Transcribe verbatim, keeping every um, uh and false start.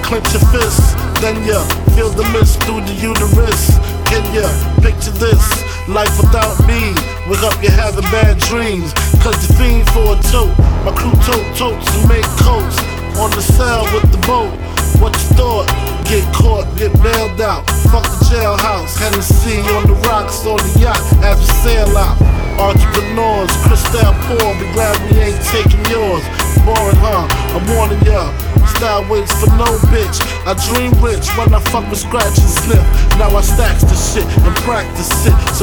clench your fists, then ya feel the mist through the uterus. Can ya picture this? Life without me, wake up you're having bad dreams. Cause you fiend for a tote. My crew tote totes and make coats. On the cell with the boat. What you thought? Get caught, get bailed out. Fuck the jailhouse. Hennessy on the rocks, on the yacht as we sail out. Entrepreneurs, crystal poor, be glad we ain't taking yours. Boring, huh? I'm warning ya. Style waits for no bitch. I dream rich when I fuck with scratch and sniff. Now I stacks the shit and practice it. So